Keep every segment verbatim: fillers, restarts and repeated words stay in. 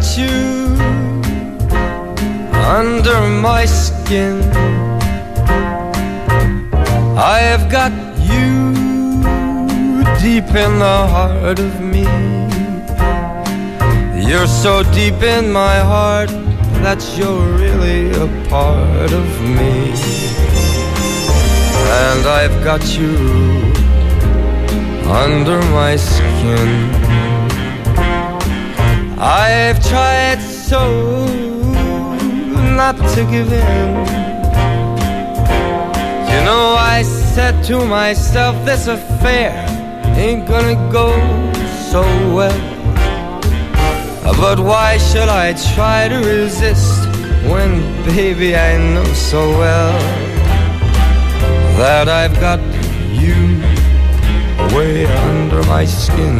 got you under my skin. I have got you deep in the heart of me. You're so deep in my heart that you're really a part of me. And I've got you under my skin. I've tried so not to give in. You know, I said to myself, this affair ain't gonna go so well. But why should I try to resist when, baby, I know so well that I've got you way under my skin.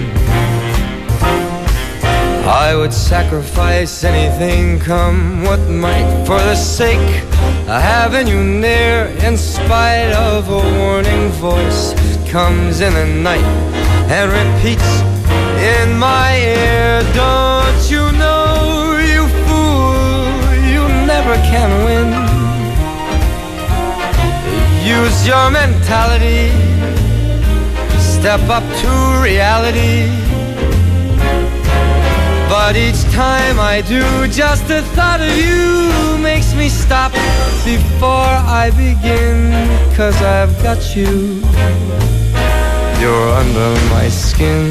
I would sacrifice anything, come what might, for the sake of having you near, in spite of a warning voice that comes in the night and repeats in my ear. Don't you know, you fool, you never can win. Use your mentality, step up to reality. But each time I do, just the thought of you makes me stop before I begin. 'Cause I've got you, you're under my skin.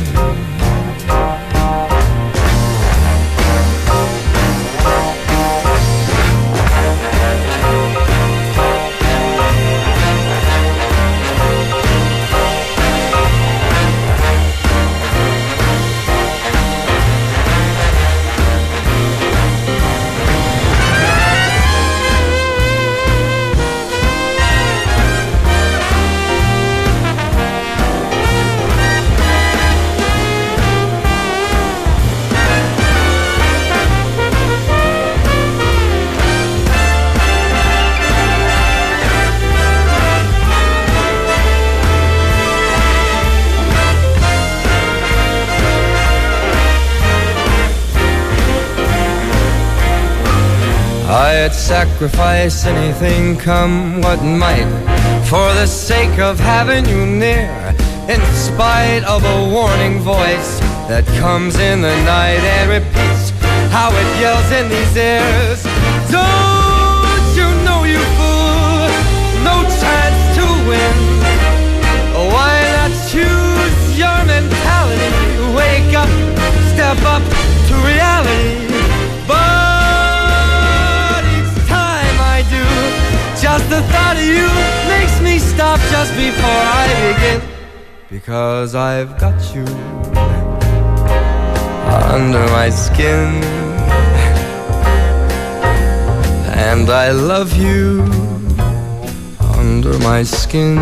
I'd sacrifice anything, come what might, for the sake of having you near, in spite of a warning voice that comes in the night and repeats how it yells in these ears. Don't you know, you fool, no chance to win. Why not choose your mentality? Wake up, step up to reality. But just the thought of you makes me stop just before I begin. Because I've got you under my skin. And I love you under my skin.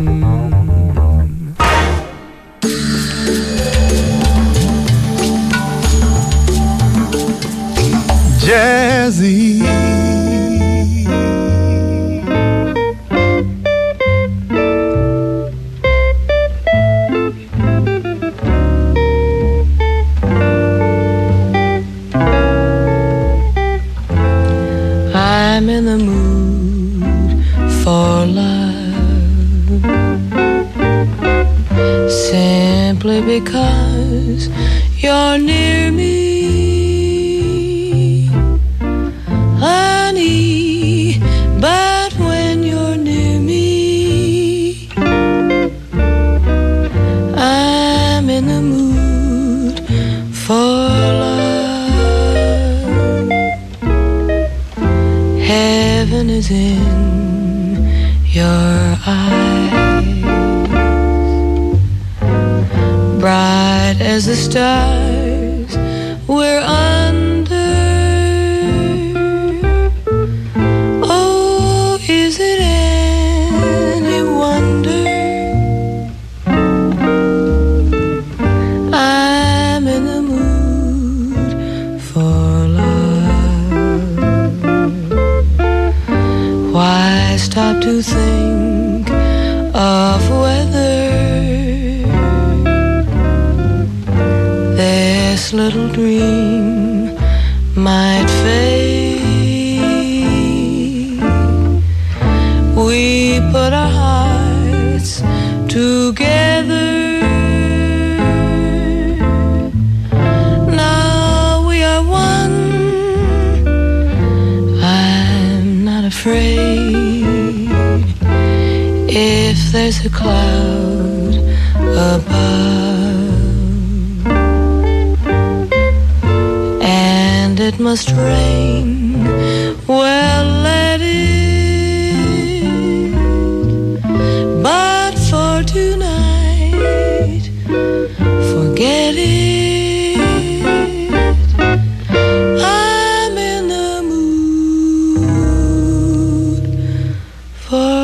Jazzy, I'm in the mood for love, simply because you're near me, honey. But when you're near me, I'm in the mood for love. Heaven is in your eyes, bright as the stars we're under. Oh, is it any wonder I'm in the mood for love? Why stop to think of whether this little dream might fade. We put our hearts together. Now we are one. I'm not afraid if there's a cloud above, and it must rain. Well, let it. But for tonight, forget it. I'm in the mood for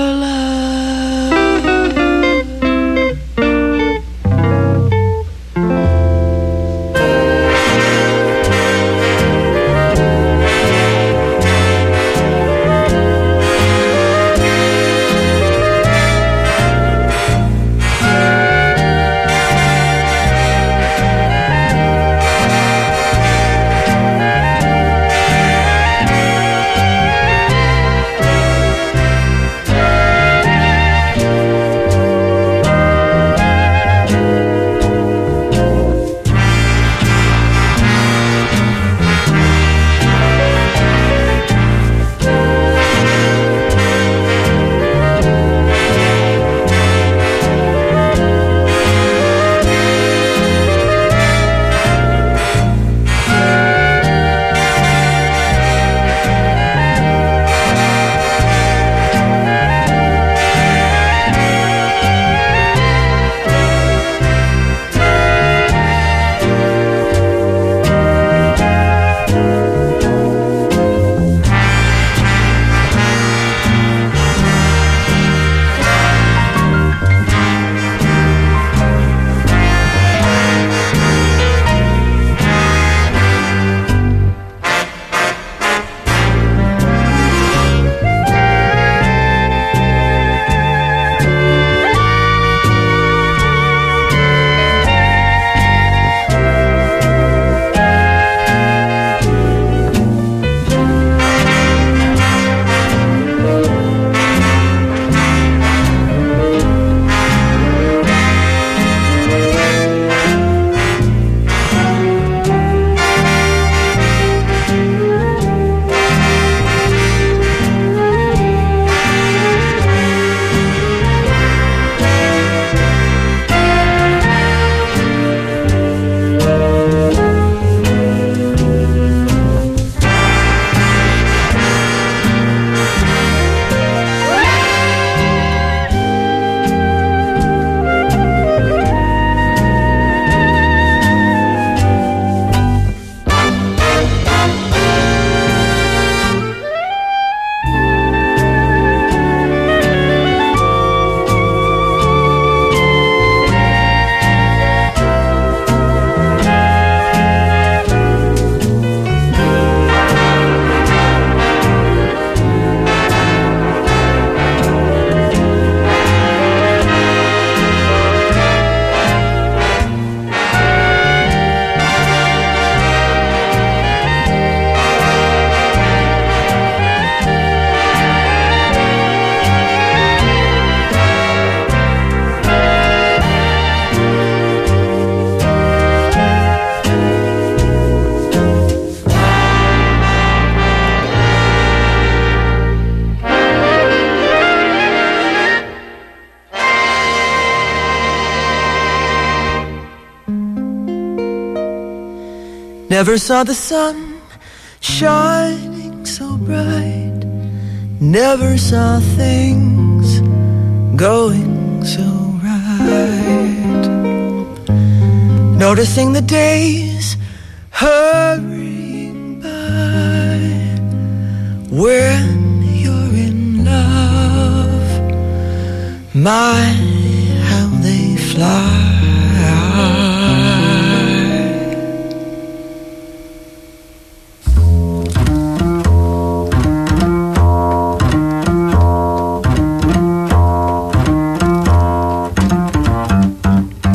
never saw the sun shining so bright, never saw things going so right. Noticing the days hurrying by, when you're in love, my, how they fly.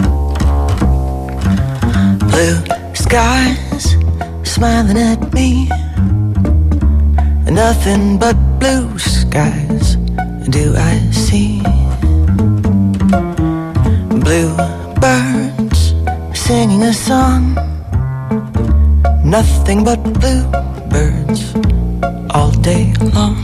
Skies smiling at me, Nothing but blue skies do I see. Blue birds singing a song. Nothing but blue birds all day long.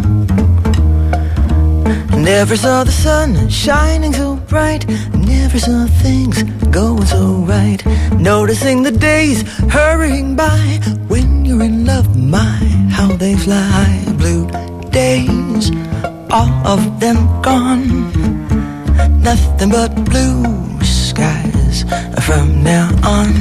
Never saw the sun shining so bright. Never saw things going so right. Noticing the days hurrying by. When you're in love, my, how they fly. Blue days, all of them gone. Nothing but blue skies from now on.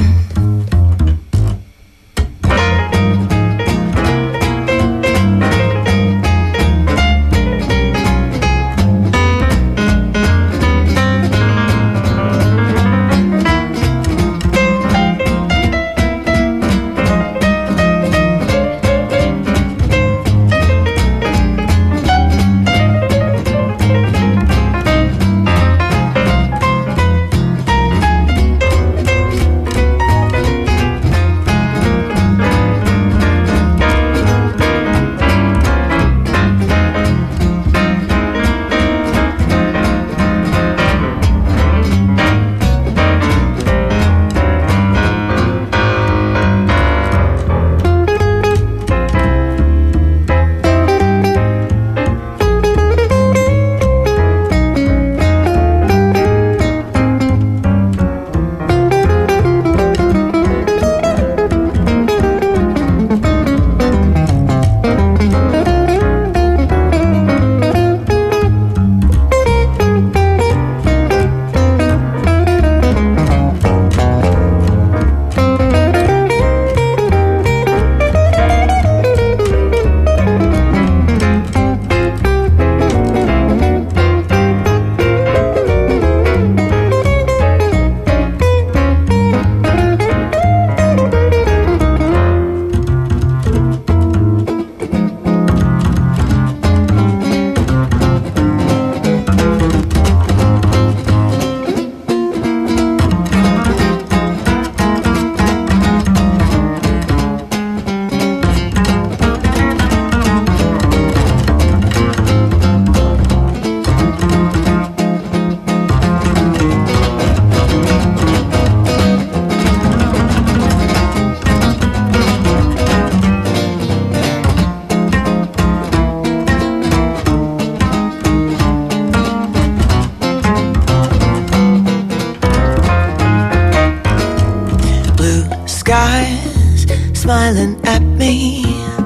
Smiling at me.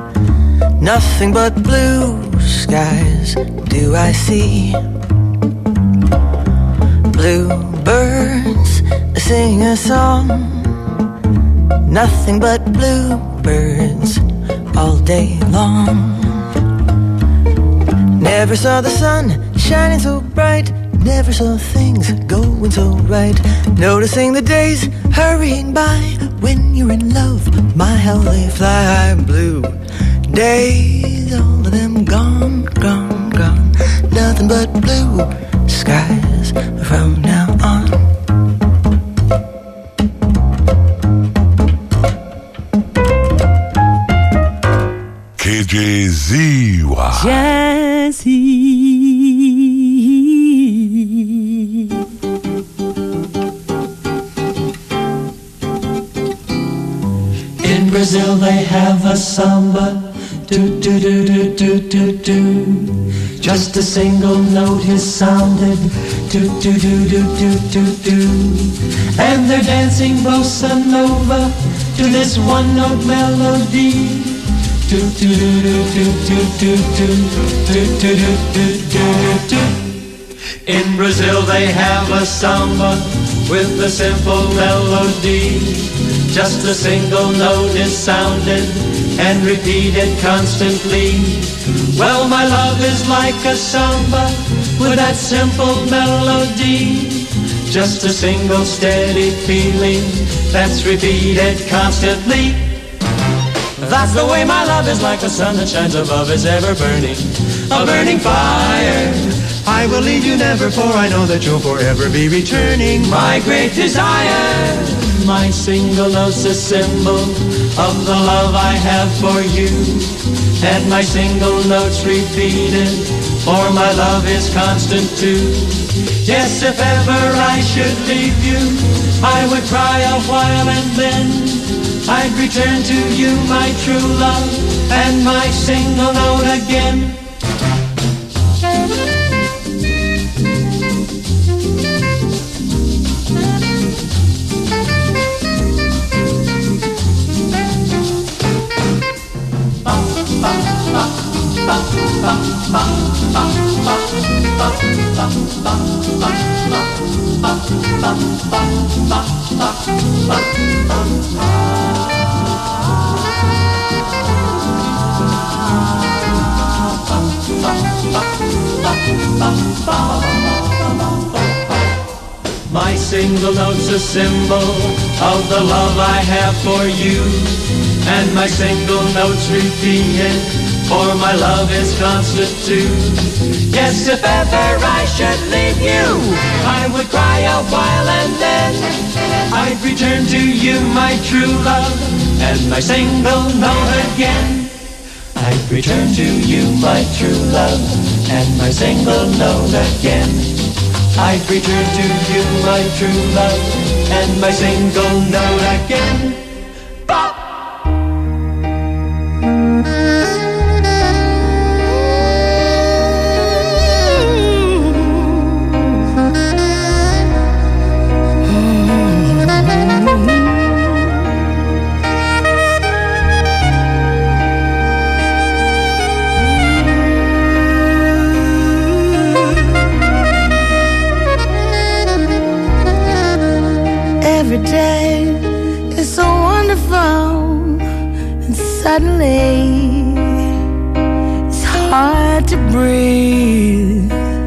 Nothing but blue skies do I see. Blue birds sing a song. Nothing but blue birds all day long. Never saw the sun shining so bright. Never saw things going so right. Noticing the days hurrying by. When you're in love, my how they fly. Blue days, all of them gone, gone, gone. Nothing but blue skies from now on. K J Z Y Jazzy. In Brazil they have a samba, do do do do do do do. Just a single note is sounded, do do do do do do do. And they're dancing bossa nova to this one note melody. Do do do do do do do do do do do do. In Brazil they have a samba with a simple melody. Just a single note is sounded and repeated constantly. Well, my love is like a samba with that simple melody. Just a single steady feeling that's repeated constantly. That's the way my love is, like the sun that shines above is ever burning, a burning fire. I will leave you never, for I know that you'll forever be returning. My great desire, my single note's a symbol of the love I have for you, and my single notes repeated, for my love is constant too. Yes, if ever I should leave you, I would cry a while and then I'd return to you my true love and my single note again. My single note's a symbol of the love I have for you, and my single note's repeated, for my love is constant too. Yes, if ever I should leave you, I would cry a while and then I'd return to you my true love and my single note again. I'd return to you my true love and my single note again. I'd return to you my true love and my single note again. Bop! Every day is so wonderful, and suddenly it's hard to breathe.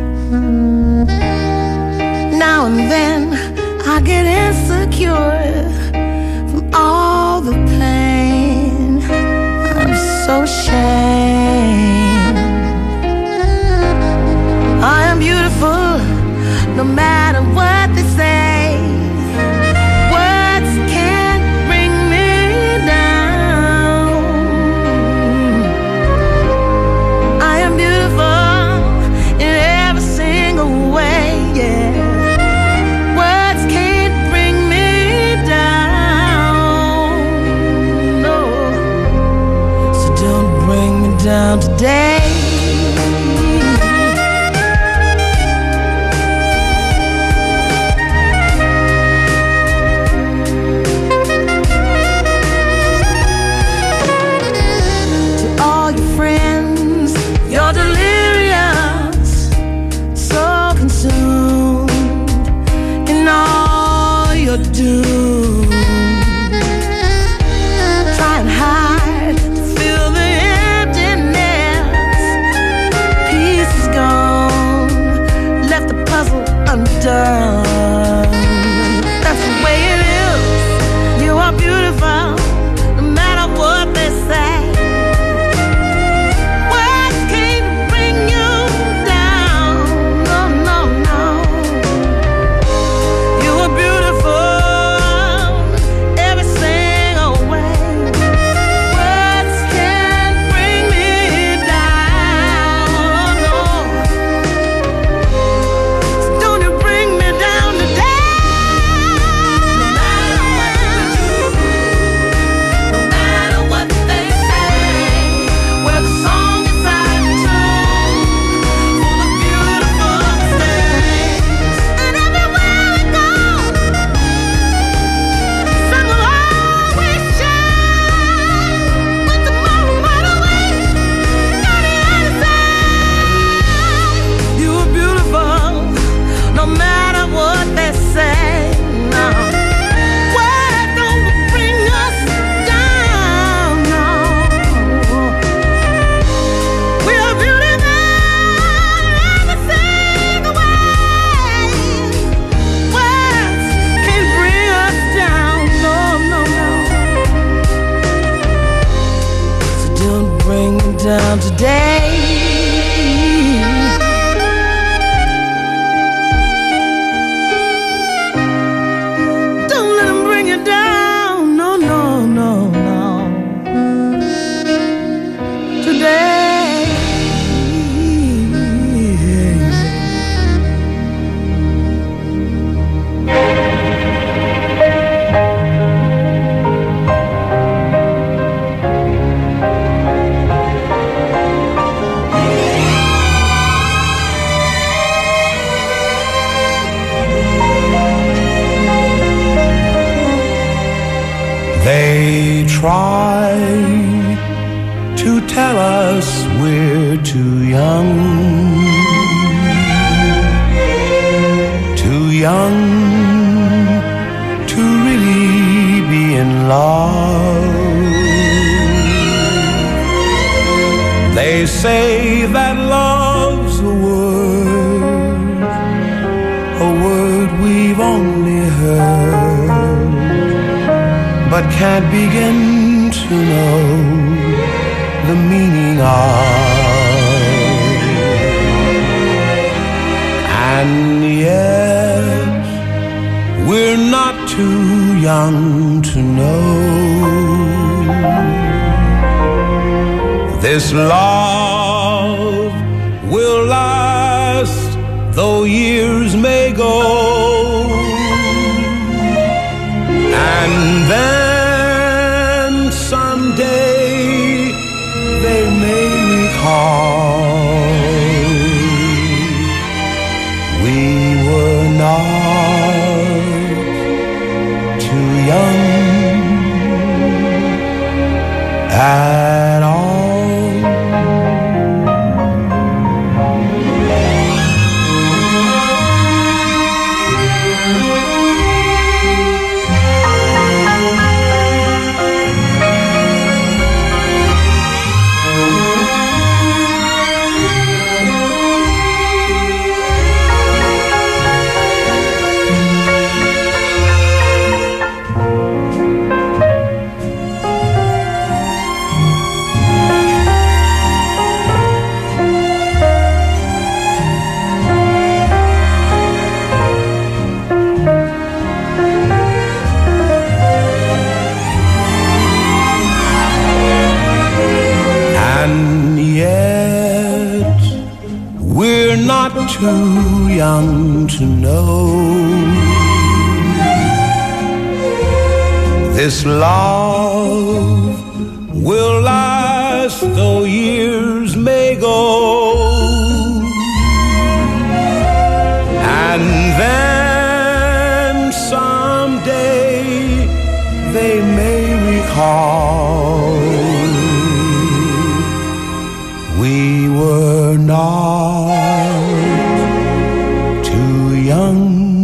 Now and then I get insecure from all the pain. I'm so ashamed. I am beautiful no matter what they say. Down today. To all your friends, you're delirious, so consumed in all your doom. Try and hide, feel the undone. That's the way it is. You are beautiful, no matter what they say. Words can't bring you down. No, no, no. You are beautiful every single way. Words can't bring me down. No. Don't you bring me down today. No matter what they say, we're the song inside the tune, full of beautiful mistakes. And everywhere we go, sun will always shine. When tomorrow might awake on the other side. You are beautiful no matter what they say. No. Words don't bring us down, no. We are beautiful every single way. Words can't bring us down, no, no, no. So don't bring me down today. Don't let them bring you down. No, no, no, no. us, we're too young, too young to really be in love. They say that love's a word, a word we've only heard, but can't begin to know the meaning of. And yet we're not too young to know this love will last though years may go. And then someday they may recall we were not too young at all. Too young to know this love will last though years may go. And then someday they may recall we were not young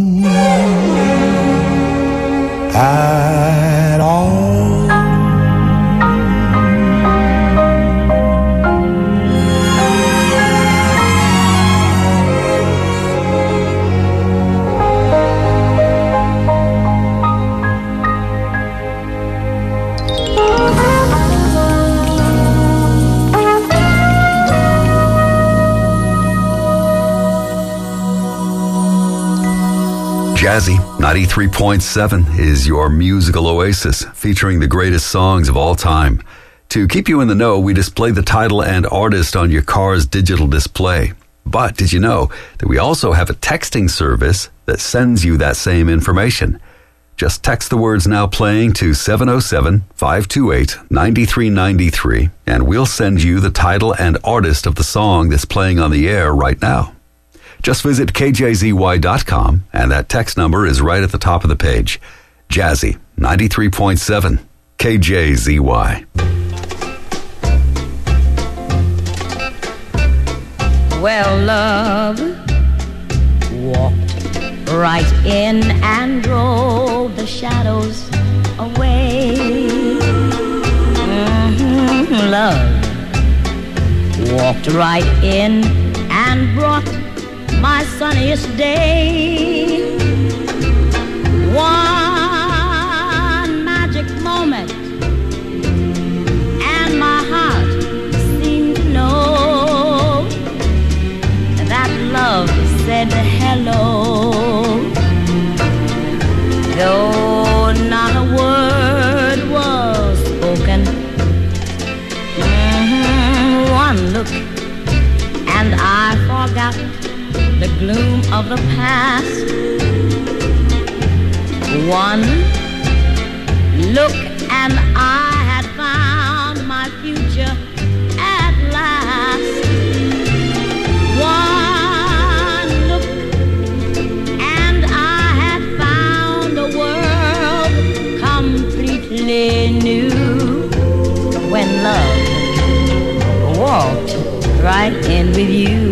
at all. Jazzy ninety-three point seven is your musical oasis, featuring the greatest songs of all time. To keep you in the know, we display the title and artist on your car's digital display. But did you know that we also have a texting service that sends you that same information? Just text the words "now playing" to seven oh seven, five two eight, nine three nine three, and we'll send you the title and artist of the song that's playing on the air right now. Just visit K J Z Y dot com, and that text number is right at the top of the page. Jazzy ninety-three point seven, K J Z Y. Well, love walked right in and drove the shadows away. Mm-hmm. Love walked right in and brought my sunniest day. One magic moment, and my heart seemed to know that love said hello. Though not a word was spoken, mm-hmm. One look and I forgot the gloom of the past. One look and I had found my future at last. One look and I had found a world completely new. When love walked right in with you.